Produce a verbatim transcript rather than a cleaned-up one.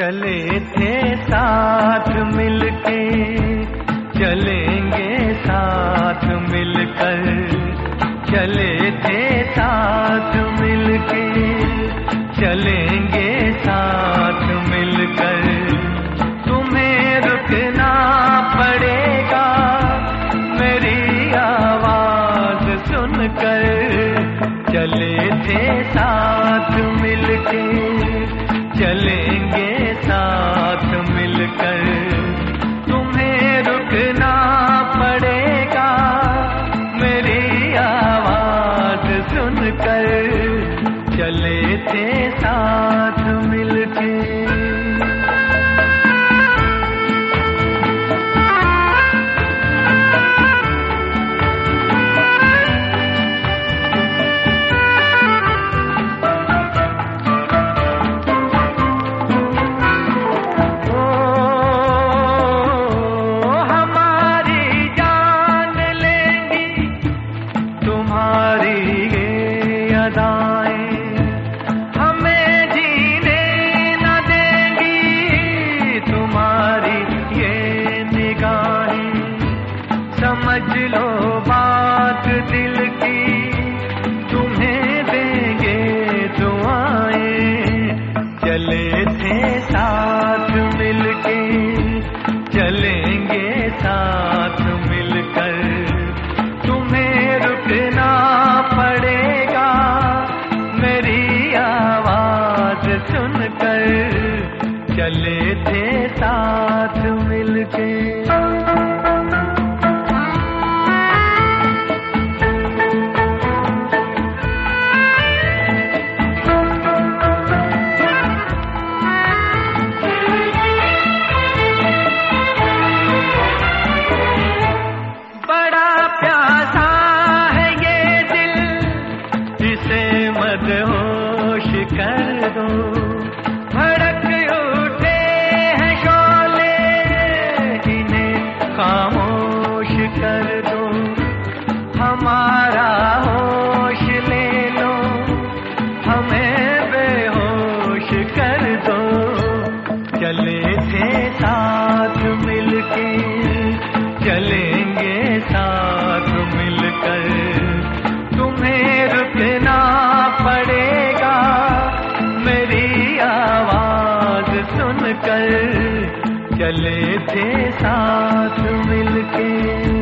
चले थे साथ मिलके, चलेंगे साथ मिलकर। चले थे साथ मिलके, चलेंगे साथ मिलकर। तुम्हें रुकना पड़ेगा मेरी आवाज सुनकर। चले थे साथ मिलके, चलेंगे साथ मिलकर। तुम्हें रुकना पड़ेगा मेरी आवाज सुनकर। चले थे साथ मिलके। हमें जीने न देंगी तुम्हारी ये निगाहें। समझ लो बात दिल की, तुम्हें देंगे दुआएं। चले थे साथ मिलके, चलेंगे साथ मिलकर। तुम्हें रुकना पड़ेगा मेरी आवाज सुनकर। चले थे साथ मिलके। बड़ा प्यासा है ये दिल, इसे मदहोश कर दो। भड़क उठे हैं शोले, इन्हें खामोश कर दो। हमारा होश ले लो, हमें बेहोश कर दो। चले थे साथ मिलके, चलेंगे साथ मिलकर। तुम्हें रुकना पड़ेगा मेरी आवाज सुनकर। चले थे साथ मिलके।